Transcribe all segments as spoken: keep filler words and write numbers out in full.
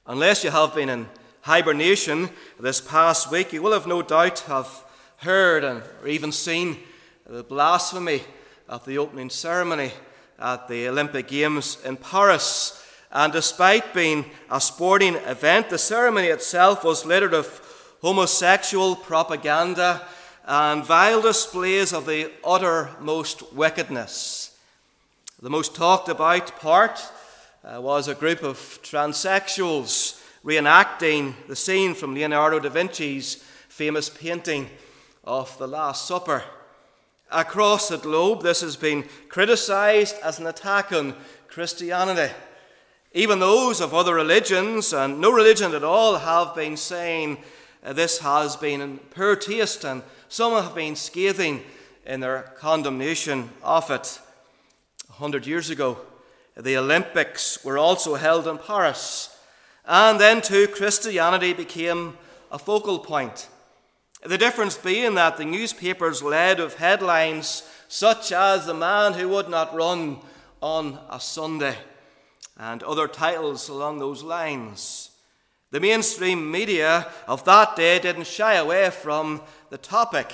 Unless you have been in hibernation this past week, you will have no doubt have heard and or even seen the blasphemy of the opening ceremony at the Olympic Games in Paris. And despite being a sporting event, the ceremony itself was littered with homosexual propaganda and vile displays of the uttermost wickedness. The most talked about part uh, was a group of transsexuals reenacting the scene from Leonardo da Vinci's famous painting of the Last Supper. Across the globe, this has been criticized as an attack on Christianity. Even those of other religions, and no religion at all, have been saying uh, this has been in poor taste, and some have been scathing in their condemnation of it. A hundred years ago, the Olympics were also held in Paris, and then too Christianity became a focal point. The difference being that the newspapers led with headlines such as "The Man Who Would Not Run on a Sunday" and other titles along those lines. The mainstream media of that day didn't shy away from the topic.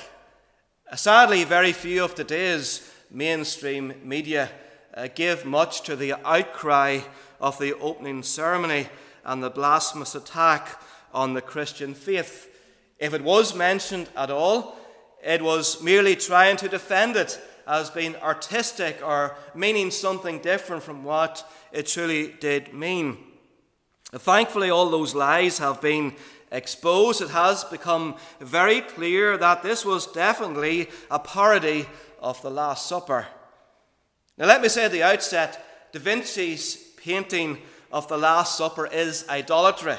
Sadly, very few of today's mainstream media uh, give much to the outcry of the opening ceremony and the blasphemous attack on the Christian faith. If it was mentioned at all, it was merely trying to defend it as being artistic or meaning something different from what it truly did mean. Thankfully, all those lies have been exposed. It has become very clear that this was definitely a parody of the Last Supper. Now, let me say at the outset, Da Vinci's painting of the Last Supper is idolatry.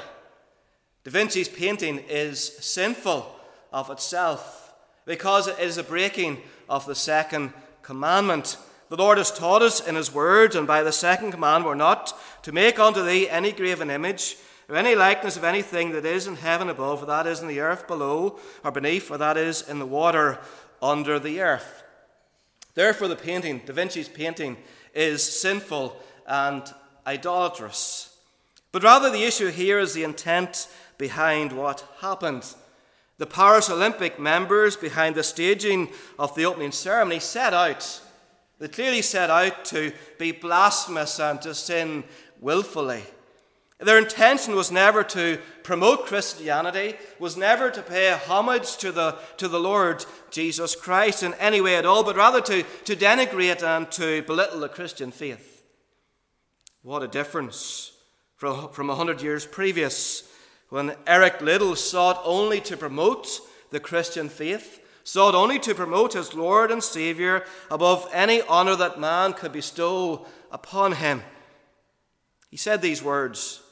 Da Vinci's painting is sinful of itself because it is a breaking of the second commandment. The Lord has taught us in his word, and by the second command, we're not to make unto thee any graven image, or any likeness of anything that is in heaven above, or that is in the earth below, or beneath, or that is in the water under the earth. Therefore, the painting, Da Vinci's painting, is sinful and idolatrous. But rather, the issue here is the intent behind what happened. The Paris Olympic members behind the staging of the opening ceremony set out, they clearly set out to be blasphemous and to sin willfully. Their intention was never to promote Christianity, was never to pay homage to the, to the Lord Jesus Christ in any way at all, but rather to, to denigrate and to belittle the Christian faith. What a difference from, from a hundred years previous, when Eric Liddell sought only to promote the Christian faith, sought only to promote his Lord and Saviour above any honour that man could bestow upon him. He said these words: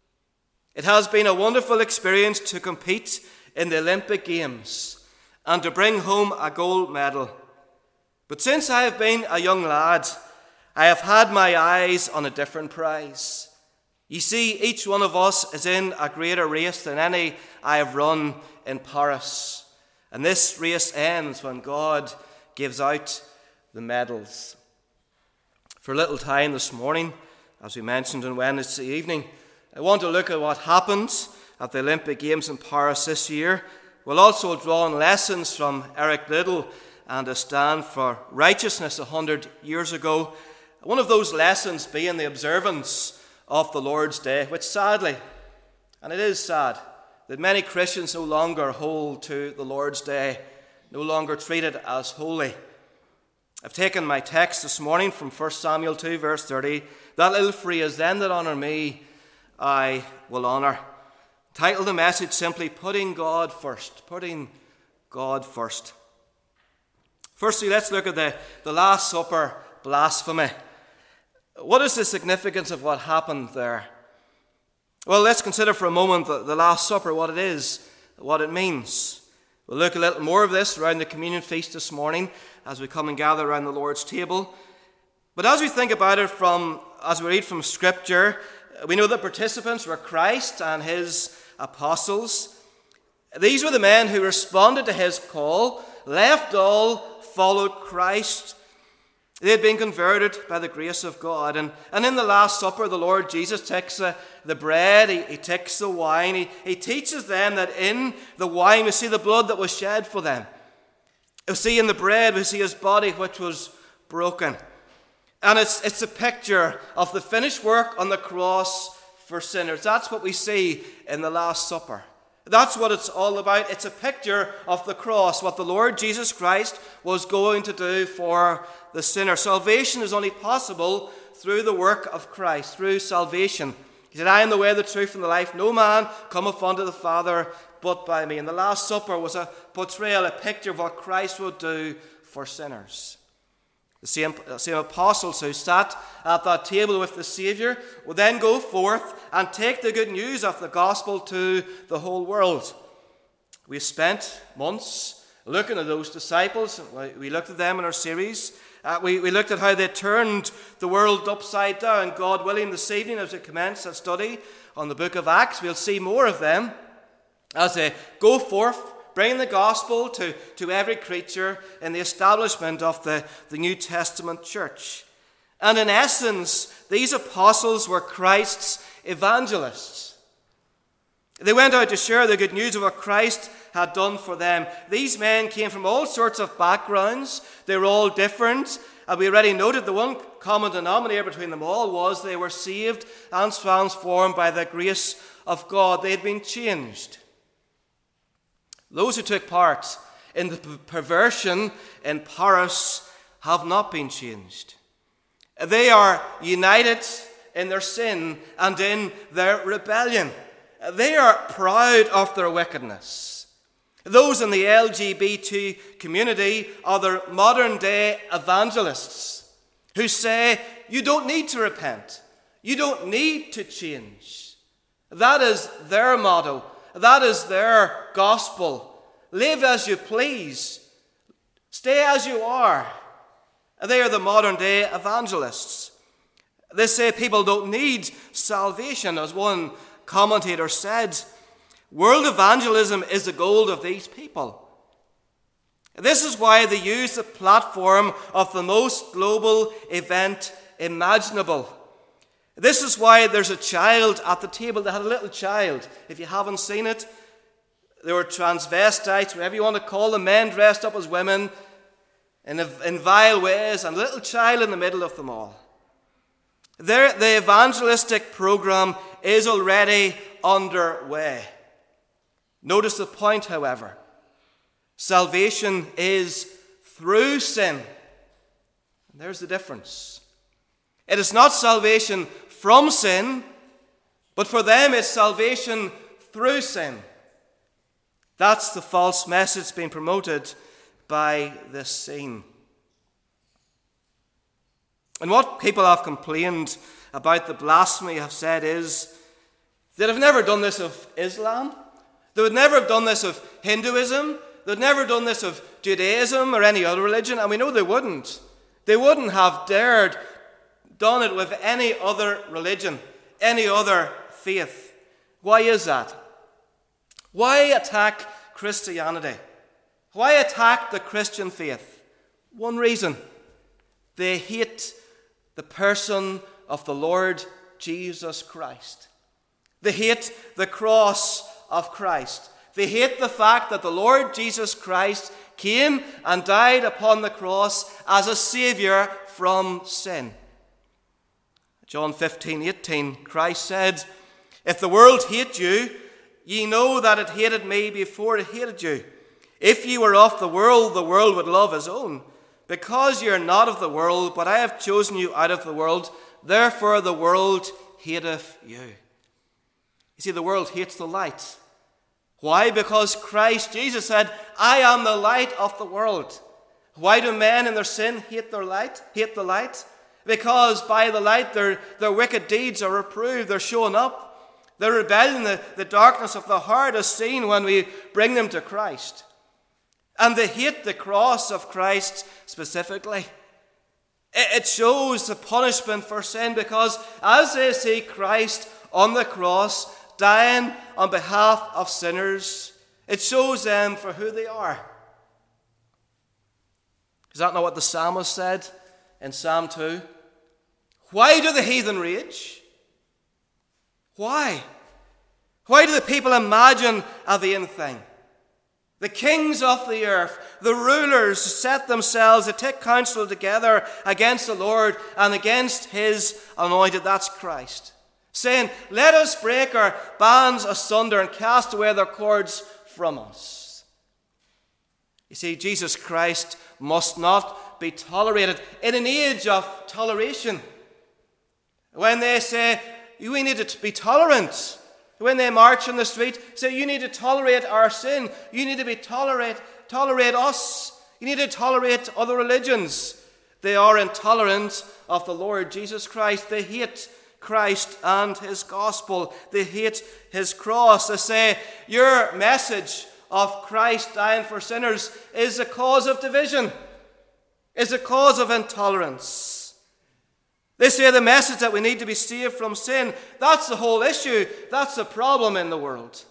"It has been a wonderful experience to compete in the Olympic Games and to bring home a gold medal. But since I have been a young lad, I have had my eyes on a different prize. You see, each one of us is in a greater race than any I have run in Paris. And this race ends when God gives out the medals." For a little time this morning, as we mentioned on Wednesday evening, I want to look at what happened at the Olympic Games in Paris this year. We'll also draw on lessons from Eric Liddell and his stand for righteousness a hundred years ago. One of those lessons being the observance of the Lord's Day, which sadly, and it is sad, that many Christians no longer hold to the Lord's Day, no longer treat it as holy. I've taken my text this morning from First Samuel two, verse thirty. That little phrase, "Them that honour me, I will honour." Titled the message simply, "Putting God First." Putting God first. Firstly, let's look at the, the Last Supper blasphemy. What is the significance of what happened there? Well, let's consider for a moment the, the Last Supper, what it is, what it means. We'll look a little more of this around the communion feast this morning as we come and gather around the Lord's table. But as we think about it from, as we read from Scripture, we know that participants were Christ and his apostles. These were the men who responded to his call, left all, followed Christ. They had been converted by the grace of God. And, and in the Last Supper, the Lord Jesus takes a, the bread, he, he takes the wine, he, he teaches them that in the wine we see the blood that was shed for them. We see in the bread, we see his body which was broken. And it's, it's a picture of the finished work on the cross for sinners. That's what we see in the Last Supper. That's what it's all about. It's a picture of the cross, what the Lord Jesus Christ was going to do for the sinner. Salvation is only possible through the work of Christ, through salvation. He said, I am the way, the truth, and the life. No man cometh unto the Father but by me. And the Last Supper was a portrayal, a picture of what Christ would do for sinners. The same, same apostles who sat at that table with the Saviour would then go forth and take the good news of the gospel to the whole world. We spent months looking at those disciples. We looked at them in our series. Uh, we, we looked at how they turned the world upside down. God willing, this evening as we commence a study on the book of Acts, we'll see more of them as they go forth, bringing the gospel to, to every creature in the establishment of the, the New Testament church. And in essence, these apostles were Christ's evangelists. They went out to share the good news of what Christ had done for them. These men came from all sorts of backgrounds. They were all different. And we already noted the one common denominator between them all was they were saved and transformed by the grace of God. They had been changed. Those who took part in the perversion in Paris have not been changed. They are united in their sin and in their rebellion. They are proud of their wickedness. Those in the L G B T community are the modern day evangelists who say, you don't need to repent. You don't need to change. That is their motto. That is their gospel. Live as you please. Stay as you are. They are the modern day evangelists. They say people don't need salvation, as one commentator said. World evangelism is the goal of these people. This is why they use the platform of the most global event imaginable. This is why there's a child at the table. They had a little child. If you haven't seen it, they were transvestites, whatever you want to call them, men dressed up as women in, in vile ways, and a little child in the middle of them all. Their, the evangelistic program is already underway. Notice the point, however. Salvation is through sin. And there's the difference. It is not salvation from sin, but for them it's salvation through sin. That's the false message being promoted by this scene. And what people have complained about the blasphemy have said is that they've never done this of Islam. They would never have done this of Hinduism. They'd never done this of Judaism or any other religion, and we know they wouldn't. They wouldn't have dared done it with any other religion, any other faith. Why is that? Why attack Christianity? Why attack the Christian faith? One reason. They hate the person of the Lord Jesus Christ. They hate the cross of Christ. They hate the fact that the Lord Jesus Christ came and died upon the cross as a Saviour from sin. John fifteen eighteen, Christ said, if the world hate you, ye know that it hated me before it hated you. If ye were of the world, the world would love his own. Because ye are not of the world, but I have chosen you out of the world, therefore the world hateth you. You see, the world hates the light. Why? Because Christ Jesus said, I am the light of the world. Why do men in their sin hate their light, hate the light? Because by the light their, their wicked deeds are reproved, they're shown up. Their rebellion, the, the darkness of the heart is seen when we bring them to Christ. And they hate the cross of Christ specifically. It shows the punishment for sin, because as they see Christ on the cross dying on behalf of sinners, it shows them for who they are. Is that not what the psalmist said in Psalm two? Why do the heathen rage? Why? Why do the people imagine a vain thing? The kings of the earth, the rulers, set themselves to take counsel together against the Lord and against his anointed, that's Christ, saying, let us break our bands asunder and cast away their cords from us. You see, Jesus Christ must not be tolerated in an age of toleration. When they say, we need to be tolerant, when they march on the street, say, you need to tolerate our sin. You need to be tolerate, tolerate us. You need to tolerate other religions. They are intolerant of the Lord Jesus Christ. They hate Christ and his gospel. They hate his cross. They say, your message of Christ dying for sinners is a cause of division, is a cause of intolerance. They say the message that we need to be saved from sin, that's the whole issue. That's the problem in the world.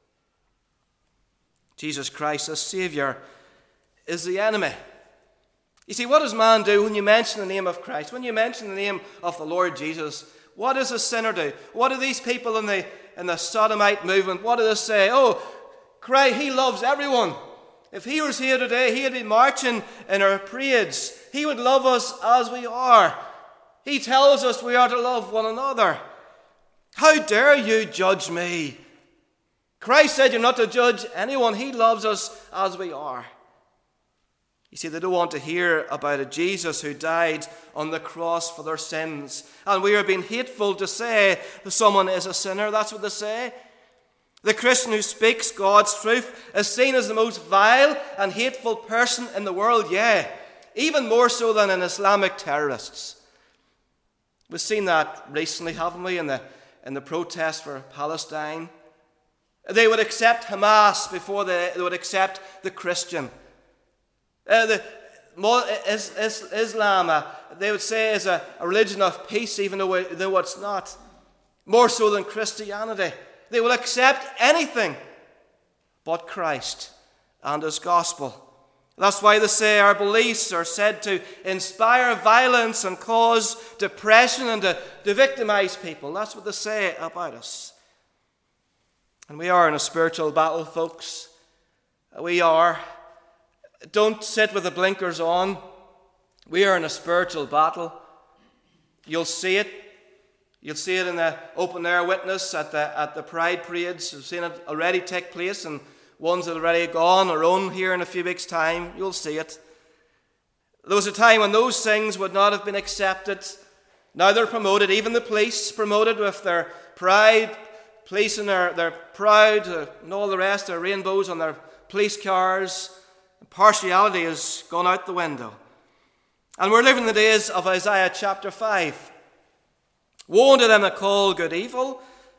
Jesus Christ, as Savior, is the enemy. You see, what does man do when you mention the name of Christ? When you mention the name of the Lord Jesus, what does a sinner do? What do these people in the, in the Sodomite movement, what do they say? Oh, Christ, he loves everyone. If he was here today, he'd be marching in our parades. He would love us as we are. He tells us we are to love one another. How dare you judge me? Christ said you're not to judge anyone. He loves us as we are. You see, they don't want to hear about a Jesus who died on the cross for their sins. And we are being hateful to say someone is a sinner. That's what they say. The Christian who speaks God's truth is seen as the most vile and hateful person in the world. Yeah, even more so than an Islamic terrorists. We've seen that recently, haven't we, in the, in the protest for Palestine. They would accept Hamas before they, they would accept the Christian. Uh, the, is, is, Islam, uh, they would say, is a, a religion of peace, even though, we, though it's not. More so than Christianity. They will accept anything but Christ and his gospel. That's why they say our beliefs are said to inspire violence and cause depression and to, to victimize people. That's what they say about us. And we are in a spiritual battle, folks. We are. Don't sit with the blinkers on. We are in a spiritual battle. You'll see it. You'll see it in the open-air witness at the, at the Pride parades. You've seen it already take place, and ones that are already gone or own here in a few weeks' time, you'll see it. There was a time when those things would not have been accepted. Now they're promoted, even the police promoted with their pride, police and their, their proud, uh, and all the rest, their rainbows on their police cars. Partiality has gone out the window. And we're living in the days of Isaiah chapter five. Woe unto them that call good evil,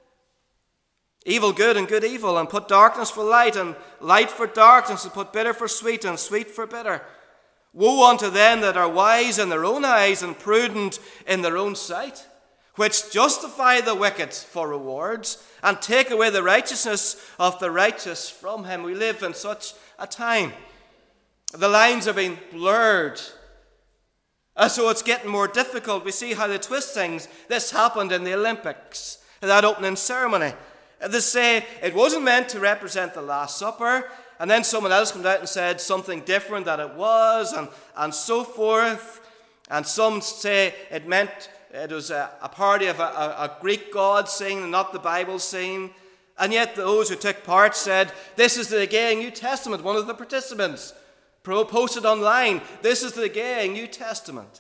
evil good, and good evil, and put darkness for light, and light for darkness, and put bitter for sweet, and sweet for bitter. Woe unto them that are wise in their own eyes, and prudent in their own sight, which justify the wicked for rewards, and take away the righteousness of the righteous from him. We live in such a time. The lines are being blurred. And so it's getting more difficult. We see how they twist things. This happened in the Olympics, that opening ceremony. They say it wasn't meant to represent the Last Supper, and then someone else came out and said something different that it was, and, and so forth. And some say it meant it was a, a party of a, a, a Greek god singing and not the Bible singing. And yet those who took part said, this is the Gay New Testament. One of the participants posted online, this is the Gay New Testament.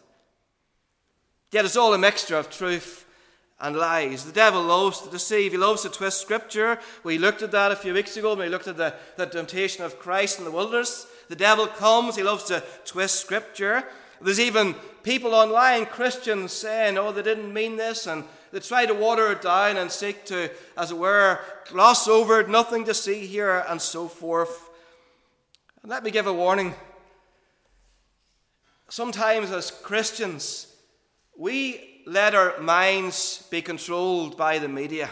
Yet it's all a mixture of truth and lies. The devil loves to deceive. He loves to twist Scripture. We looked at that a few weeks ago when we looked at the, the temptation of Christ in the wilderness. The devil comes. He loves to twist Scripture. There's even people online, Christians, saying, oh, they didn't mean this, and they try to water it down and seek to, as it were, gloss over it, nothing to see here, and so forth. And let me give a warning. Sometimes as Christians, we let our minds be controlled by the media.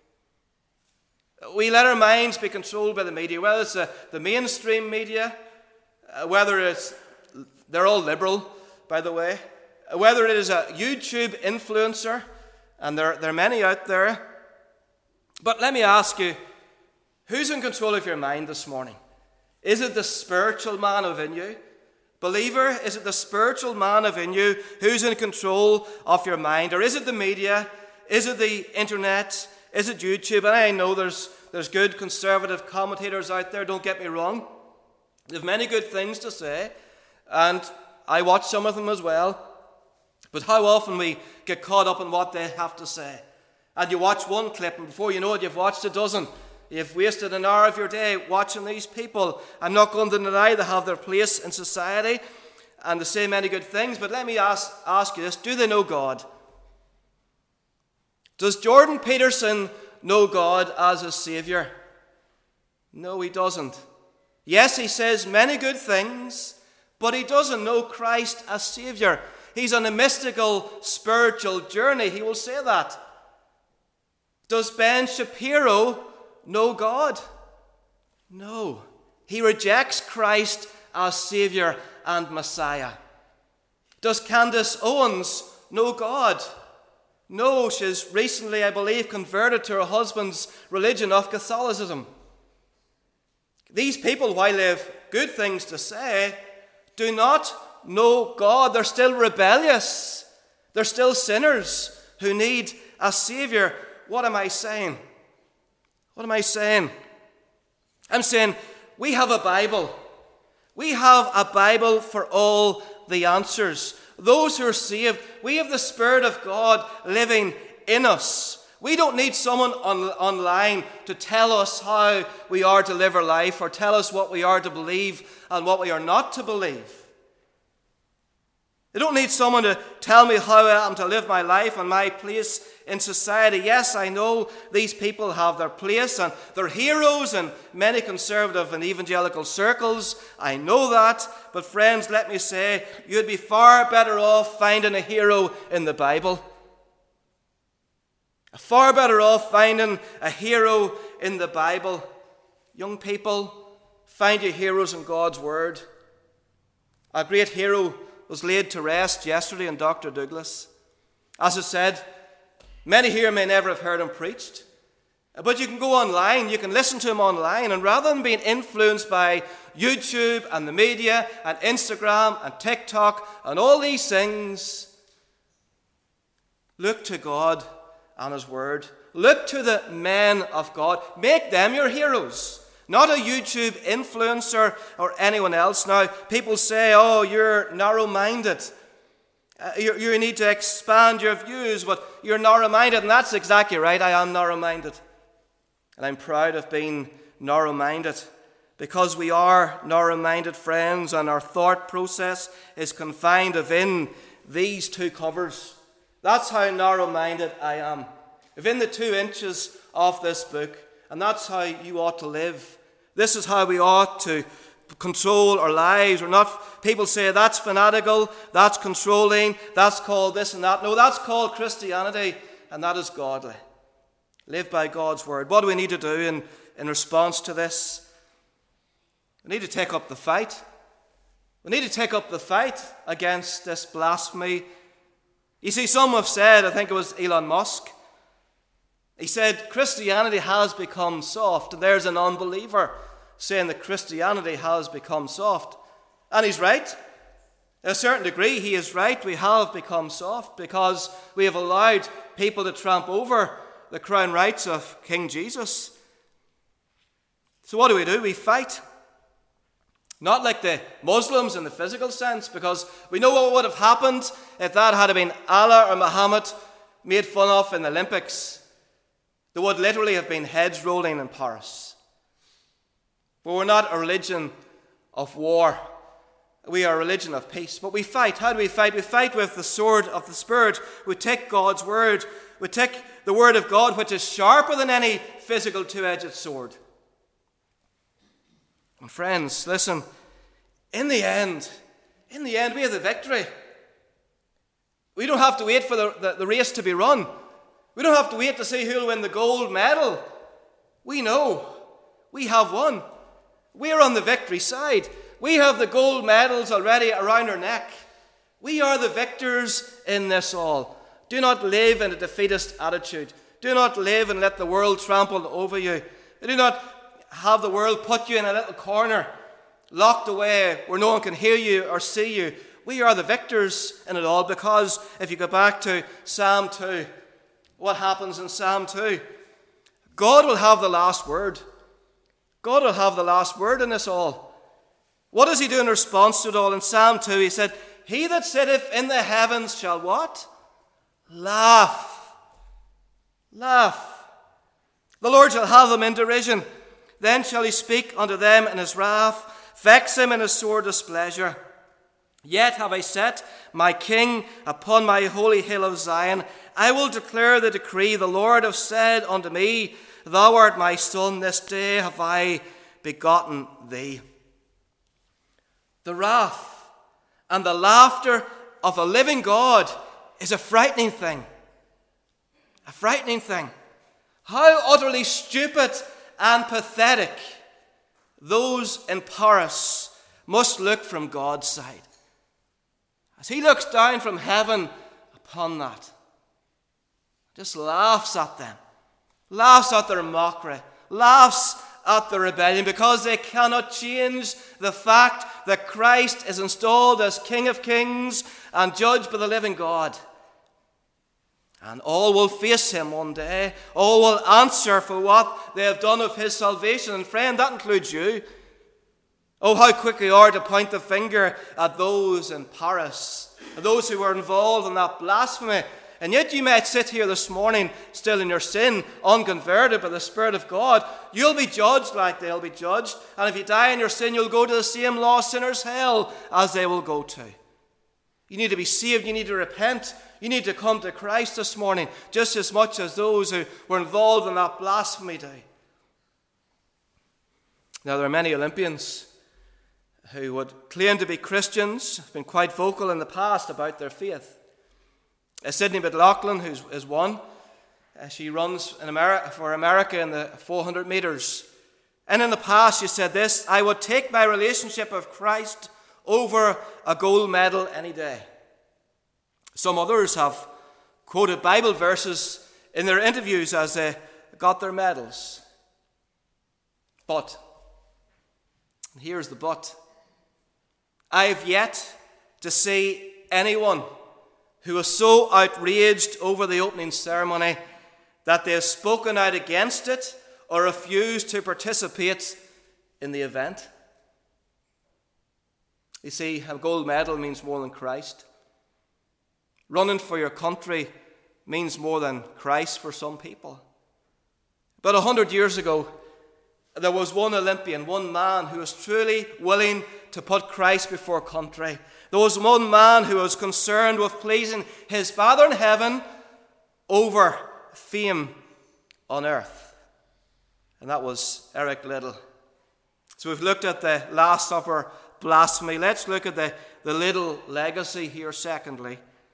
We let our minds be controlled by the media, whether it's the, the mainstream media, uh, whether it's, they're all liberal, by the way, whether it is a YouTube influencer, and there, there are many out there, But let me ask you, who's in control of your mind this morning? Is it the spiritual man within you? Believer, is it the spiritual man within you who's in control of your mind? Or is it the media? Is it the internet? Is it YouTube? And I know there's, there's good conservative commentators out there, don't get me wrong. They have many good things to say, and I watch some of them as well. But how often we get caught up in what they have to say. And you watch one clip, and before you know it, you've watched a dozen. You've wasted an hour of your day watching these people. I'm not going to deny they have their place in society and they say many good things, but let me ask, ask you this. Do they know God? Does Jordan Peterson know God as his Saviour? No, he doesn't. Yes, he says many good things, but he doesn't know Christ as Saviour. He's on a mystical, spiritual journey. He will say that. Does Ben Shapiro know God? No. He rejects Christ as Saviour and Messiah. Does Candace Owens know God? No, she's recently, I believe, converted to her husband's religion of Catholicism. These people, while they have good things to say, do not know God. They're still rebellious. They're still sinners who need a Saviour. What am I saying? What am I saying? I'm saying we have a Bible. We have a Bible for all the answers. Those who are saved, we have the Spirit of God living in us. We don't need someone on, online to tell us how we are to live our life or tell us what we are to believe and what we are not to believe. I don't need someone to tell me how I am to live my life and my place in society. Yes, I know these people have their place and they're heroes in many conservative and evangelical circles. I know that. But friends, let me say, you'd be far better off finding a hero in the Bible. Far better off finding a hero in the Bible. Young people, find your heroes in God's Word. A great hero was laid to rest yesterday in Doctor Douglas. As I said, many here may never have heard him preached, but you can go online, you can listen to him online, and rather than being influenced by YouTube and the media and Instagram and TikTok and all these things, look to God and His Word. Look to the men of God. Make them your heroes. Not a YouTube influencer or anyone else. Now, people say, oh, you're narrow-minded. Uh, you, you need to expand your views, but you're narrow-minded. And that's exactly right. I am narrow-minded. And I'm proud of being narrow-minded. Because we are narrow-minded, friends, and our thought process is confined within these two covers. That's how narrow-minded I am. Within the two inches of this book. And that's how you ought to live. This is how we ought to control our lives. We're not, people say that's fanatical, that's controlling, that's called this and that. No, that's called Christianity, and that is godly. Live by God's Word. What do we need to do in, in response to this? We need to take up the fight. We need to take up the fight against this blasphemy. You see, some have said, I think it was Elon Musk, he said, Christianity has become soft. And there's an unbeliever saying that Christianity has become soft. And he's right. To a certain degree, he is right. We have become soft because we have allowed people to tramp over the crown rights of King Jesus. So what do we do? We fight. Not like the Muslims in the physical sense, because we know what would have happened if that had been Allah or Muhammad made fun of in the Olympics. There would literally have been heads rolling in Paris. But we're not a religion of war. We are a religion of peace. But we fight. How do we fight? We fight with the sword of the Spirit. We take God's Word. We take the Word of God, which is sharper than any physical two-edged sword. And friends, listen, in the end, in the end, we have the victory. We don't have to wait for the, the, the race to be run. We don't have to wait to see who will win the gold medal. We know. We have won. We're on the victory side. We have the gold medals already around our neck. We are the victors in this all. Do not live in a defeatist attitude. Do not live and let the world trample over you. Do not have the world put you in a little corner, locked away where no one can hear you or see you. We are the victors in it all, because if you go back to Psalm two, what happens in Psalm two? God will have the last word. God will have the last word in this all. What does he do in response to it all? In Psalm two, he said, he that sitteth in the heavens shall what? Laugh. Laugh. The Lord shall have them in derision. Then shall he speak unto them in his wrath, vex them in his sore displeasure. Yet have I set my king upon my holy hill of Zion. I will declare the decree. The Lord hath said unto me, thou art my son, this day have I begotten thee. The wrath and the laughter of a living God is a frightening thing. A frightening thing. How utterly stupid and pathetic those in Paris must look from God's side, as he looks down from heaven upon that. Just laughs at them, laughs at their mockery, laughs at the rebellion, because they cannot change the fact that Christ is installed as King of Kings and judged by the living God. And all will face him one day. All will answer for what they have done of his salvation. And friend, that includes you. Oh, how quick we are to point the finger at those in Paris, at those who were involved in that blasphemy. And yet you might sit here this morning still in your sin, unconverted by the Spirit of God. You'll be judged like they'll be judged. And if you die in your sin, you'll go to the same lost sinner's hell as they will go to. You need to be saved. You need to repent. You need to come to Christ this morning, just as much as those who were involved in that blasphemy day. Now, there are many Olympians who would claim to be Christians, have been quite vocal in the past about their faith. Uh, Sydney McLaughlin, who is one, uh, she runs in America, for America in the four hundred meters. And in the past, she said this: I would take my relationship with Christ over a gold medal any day. Some others have quoted Bible verses in their interviews as they got their medals. But, and here's the but, I have yet to see anyone who was so outraged over the opening ceremony that they have spoken out against it or refused to participate in the event. You see, a gold medal means more than Christ. Running for your country means more than Christ for some people. But a hundred years ago, there was one Olympian, one man who was truly willing to put Christ before country. There was one man who was concerned with pleasing his Father in heaven over fame on earth. And that was Eric Liddell. So we've looked at the Last Supper blasphemy. Let's look at the, the Liddell legacy here secondly.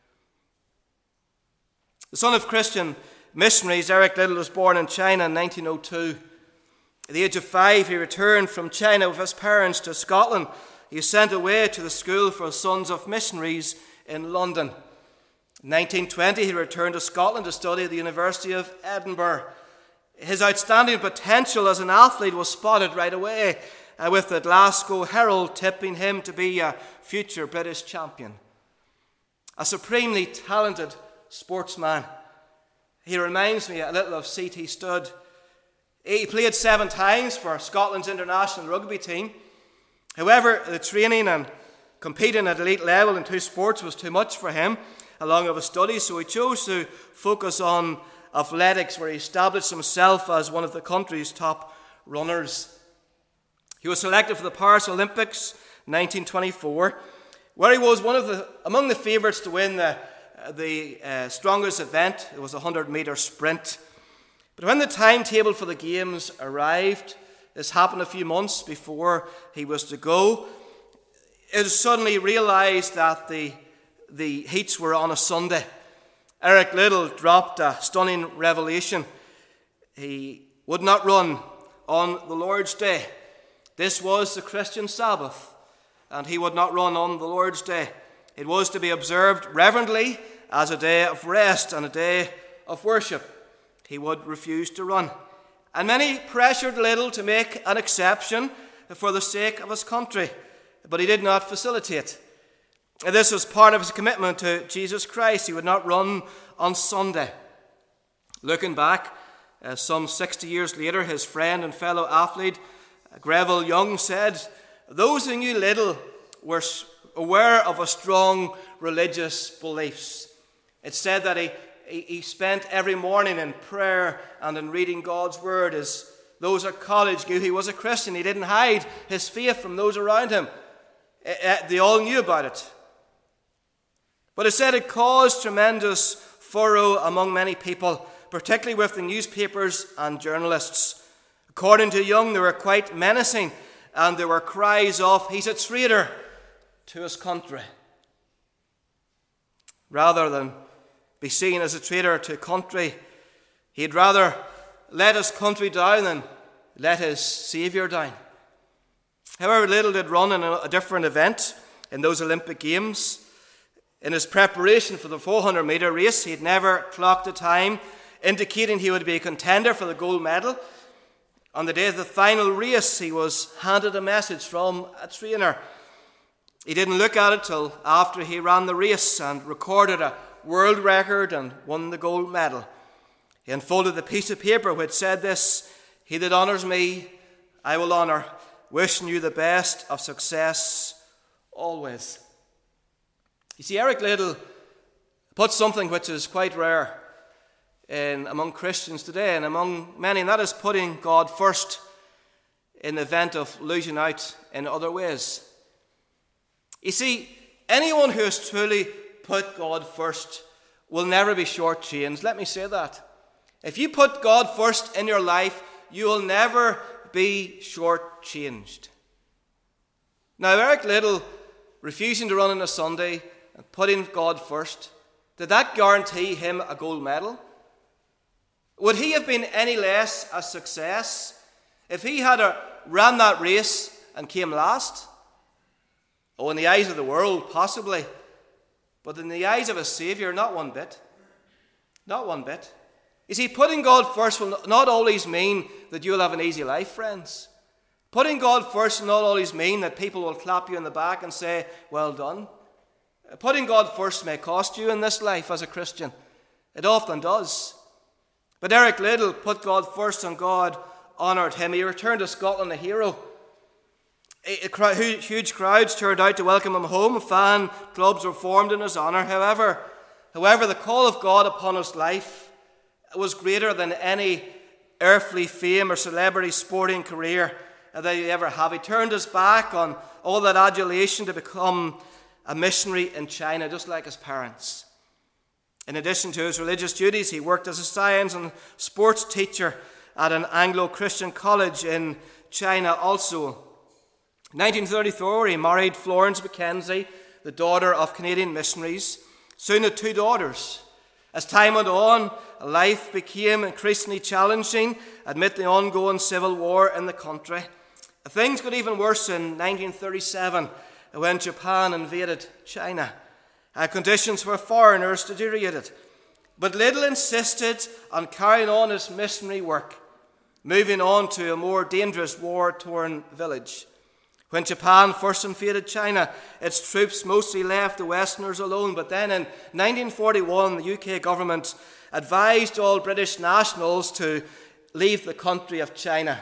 The son of Christian missionaries, Eric Liddell was born in China in nineteen oh two. At the age of five, he returned from China with his parents to Scotland. He was sent away to the school for sons of missionaries in London. In nineteen twenty, he returned to Scotland to study at the University of Edinburgh. His outstanding potential as an athlete was spotted right away, uh, with the Glasgow Herald tipping him to be a future British champion. A supremely talented sportsman. He reminds me a little of C T Studd. He played seven times for Scotland's international rugby team. However, the training and competing at elite level in two sports was too much for him, along with his studies, so he chose to focus on athletics, where he established himself as one of the country's top runners. He was selected for the Paris Olympics in nineteen twenty-four, where he was one of the among the favourites to win the, the uh, strongest event. It was a hundred-metre sprint. But when the timetable for the Games arrived, this happened a few months before he was to go, it was suddenly realised that the, the heats were on a Sunday. Eric Liddell dropped a stunning revelation. He would not run on the Lord's Day. This was the Christian Sabbath, and he would not run on the Lord's Day. It was to be observed reverently as a day of rest and a day of worship. he would refuse to run. And many pressured Liddell to make an exception for the sake of his country, but he did not facilitate. This was part of his commitment to Jesus Christ. He would not run on Sunday. Looking back, uh, some sixty years later, his friend and fellow athlete, Greville Young, said, "Those who knew Liddell were aware of a strong religious beliefs." It's said that he, he, he spent every morning in prayer and in reading God's word. As those at college knew he was a Christian, he didn't hide his faith from those around him. They all knew about it. But it said it caused tremendous furrow among many people, particularly with the newspapers and journalists. According to Young, they were quite menacing, and there were cries of, "He's a traitor to his country." Rather than be seen as a traitor to country, he'd rather let his country down than let his Saviour down. However, Liddell did run in a different event in those Olympic Games. In his preparation for the four hundred metre race, he'd never clocked a time indicating he would be a contender for the gold medal. On the day of the final race, he was handed a message from a trainer. He didn't look at it till after he ran the race and recorded a world record and won the gold medal. He unfolded the piece of paper which said this: "He that honours me, I will honour, wishing you the best of success always." You see, Eric Liddell put something which is quite rare in among Christians today and among many, and that is putting God first in the event of losing out in other ways. You see, anyone who has truly put God first will never be shortchanged. Let me say that. If you put God first in your life, you will never be shortchanged. Now, Eric Liddell refusing to run on a Sunday and putting God first, did that guarantee him a gold medal? Would he have been any less a success if he had a, ran that race and came last? Oh, in the eyes of the world, possibly. But in the eyes of a Saviour, not one bit. Not one bit. You see, putting God first will not always mean that you'll have an easy life, friends. Putting God first will not always mean that people will clap you on the back and say, "Well done." Putting God first may cost you in this life as a Christian. It often does. But Eric Liddell put God first and God honoured him. He returned to Scotland a hero. Huge crowds turned out to welcome him home. Fan clubs were formed in his honour. However, however, the call of God upon his life was greater than any earthly fame or celebrity sporting career that he ever have. He turned his back on all that adulation to become a missionary in China, just like his parents. In addition to his religious duties, he worked as a science and sports teacher at an Anglo-Christian college in China also. In nineteen thirty-four, he married Florence Mackenzie, the daughter of Canadian missionaries, soon had two daughters. As time went on, life became increasingly challenging amid the ongoing civil war in the country. Things got even worse in nineteen thirty-seven, when Japan invaded China. Uh, conditions for foreigners deteriorated. But Liddell insisted on carrying on his missionary work, moving on to a more dangerous war-torn village. When Japan first invaded China, its troops mostly left the Westerners alone. But then in nineteen forty-one, the U K government advised all British nationals to leave the country of China.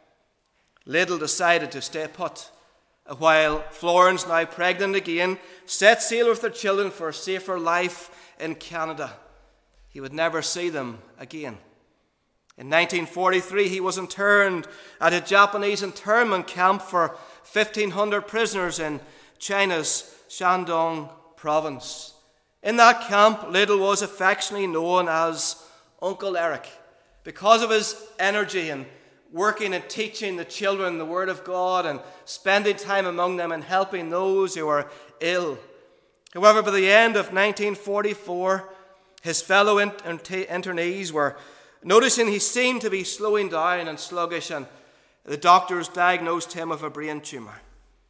Liddell decided to stay put, while Florence, now pregnant again, set sail with their children for a safer life in Canada. He would never see them again. In nineteen forty-three, he was interned at a Japanese internment camp for fifteen hundred prisoners in China's Shandong province. In that camp, Liddell was affectionately known as Uncle Eric because of his energy and working and teaching the children the Word of God and spending time among them and helping those who were ill. However, by the end of nineteen forty-four, his fellow internees were noticing he seemed to be slowing down and sluggish, and the doctors diagnosed him with a brain tumour.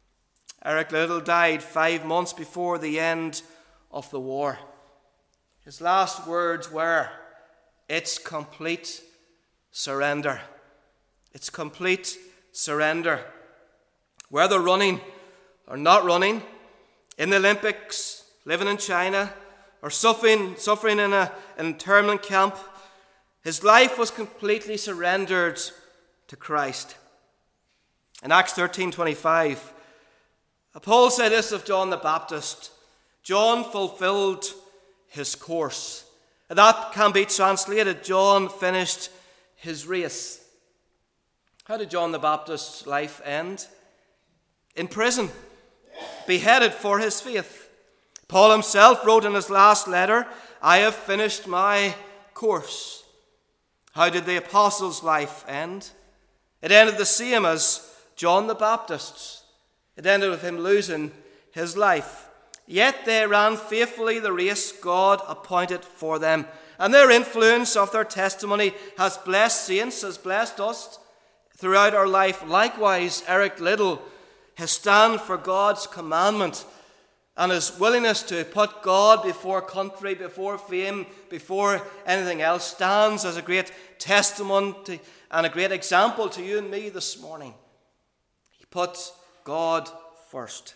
Eric Liddell died five months before the end of the war. His last words were, It's complete surrender. It's complete surrender. Whether running or not running, in the Olympics, living in China, or suffering, suffering in a in internment camp, his life was completely surrendered to Christ. In Acts thirteen twenty-five, Paul said this of John the Baptist: John fulfilled his course. That can be translated, John finished his race. How did John the Baptist's life end? In prison, beheaded for his faith. Paul himself wrote in his last letter, I have finished my course. How did the apostles' life end? It ended the same as John the Baptist's. It ended with him losing his life. Yet they ran faithfully the race God appointed for them. And their influence of their testimony has blessed saints, has blessed us throughout our life. Likewise, Eric Liddell, his stand for God's commandment and his willingness to put God before country, before fame, before anything else, stands as a great testimony to, and a great example to you and me this morning. He put God first.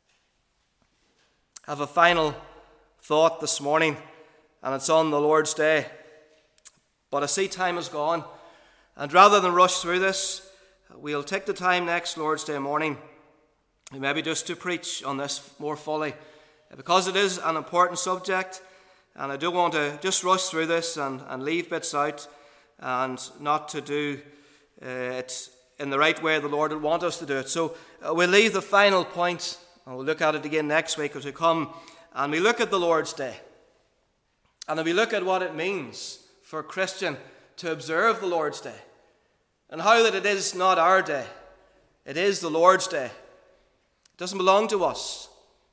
I have a final thought this morning, and it's on the Lord's Day. But I see time has gone, and rather than rush through this, we'll take the time next Lord's Day morning, maybe just to preach on this more fully, because it is an important subject, and I don't want to just rush through this and, and leave bits out, and not to do uh, it in the right way the Lord would want us to do it. So uh, we'll leave the final point, and we'll look at it again next week as we come, and we look at the Lord's Day. And then we look at what it means for a Christian to observe the Lord's Day, and how that it is not our day. It is the Lord's Day. It doesn't belong to us.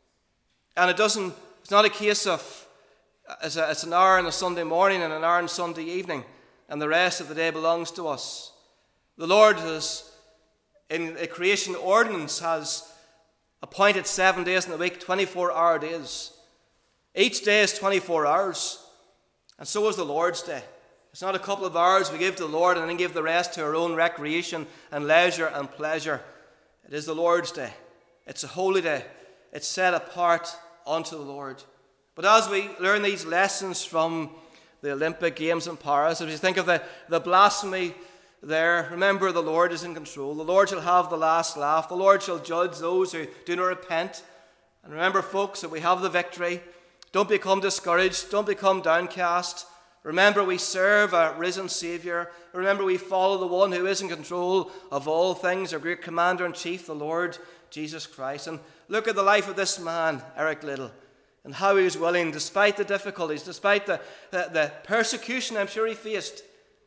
And it doesn't, it's not a case of it's, a, it's an hour on a Sunday morning and an hour on Sunday evening, and the rest of the day belongs to us. The Lord has, in a creation ordinance, has appointed seven days in the week, twenty-four hour days. Each day is twenty-four hours. And so is the Lord's Day. It's not a couple of hours we give to the Lord and then give the rest to our own recreation and leisure and pleasure. It is the Lord's Day. It's a holy day. It's set apart unto the Lord. But as we learn these lessons from the Olympic Games in Paris, as we think of the, the blasphemy there, remember the Lord is in control. The Lord shall have the last laugh. The Lord shall judge those who do not repent. And remember, folks, that we have the victory. Don't become discouraged. Don't become downcast. Remember, we serve a risen Savior. Remember, we follow the one who is in control of all things, our great Commander-in-Chief, the Lord Jesus Christ. And look at the life of this man, Eric Liddell, and how he was willing, despite the difficulties, despite the, the, the persecution I'm sure he faced,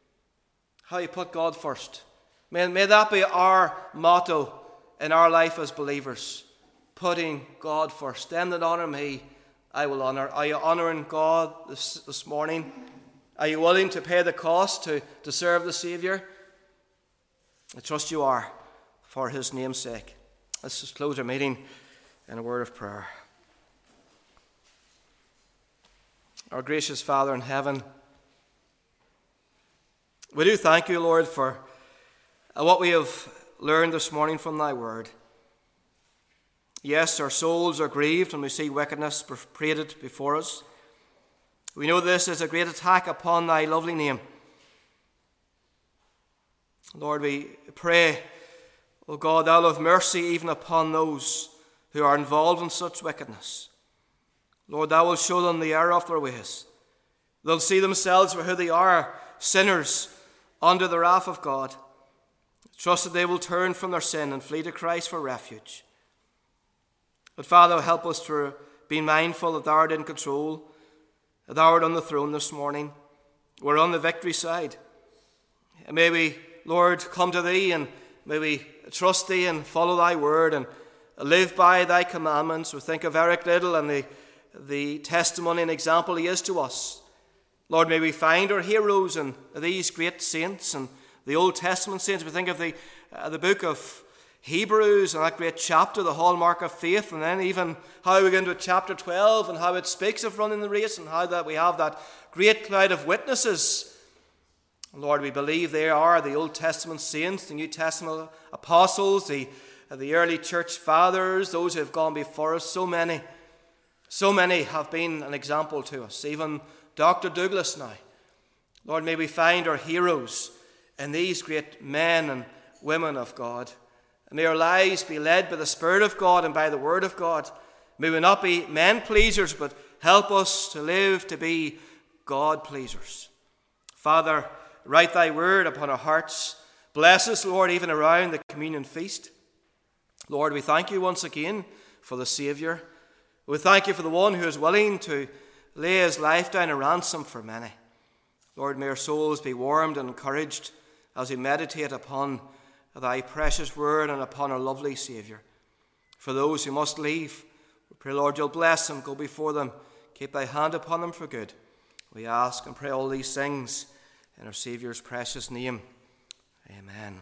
how he put God first. May, may that be our motto in our life as believers, putting God first. Them that honour me, I will honour. Are you honouring God this, this morning? Are you willing to pay the cost to, to serve the Saviour? I trust you are, for his name's sake. Let's just close our meeting in a word of prayer. Our gracious Father in heaven, we do thank you, Lord, for what we have learned this morning from thy word. Yes, our souls are grieved when we see wickedness paraded before us. We know this is a great attack upon thy lovely name. Lord, we pray, O God, thou have mercy even upon those who are involved in such wickedness. Lord, thou wilt show them the error of their ways. They'll see themselves for who they are, sinners under the wrath of God. Trust that they will turn from their sin and flee to Christ for refuge. But Father, help us to be mindful that thou art in control, that thou art on the throne this morning. We're on the victory side. And may we, Lord, come to thee, and may we trust thee and follow thy word and live by thy commandments. We think of Eric Liddell and the, the testimony and example he is to us. Lord, may we find our heroes in these great saints and the Old Testament saints. We think of the, uh, the book of Hebrews and that great chapter, the hallmark of faith, and then even how we go into chapter twelve and how it speaks of running the race, and how that we have that great cloud of witnesses Lord, we believe they are the Old Testament saints, the New Testament apostles, the, the early church fathers, those who have gone before us. So many, so many have been an example to us, even Doctor Douglas now. Lord, may we find our heroes in these great men and women of God. And may our lives be led by the Spirit of God and by the Word of God. May we not be men pleasers, but help us to live to be God pleasers. Father, write thy word upon our hearts. Bless us, Lord, even around the communion feast. Lord, we thank you once again for the Saviour. We thank you for the one who is willing to lay his life down a ransom for many. Lord, may our souls be warmed and encouraged as we meditate upon thy precious word and upon our lovely Saviour. For those who must leave, we pray, Lord, you'll bless them, go before them, keep thy hand upon them for good. We ask and pray all these things in our Saviour's precious name. Amen.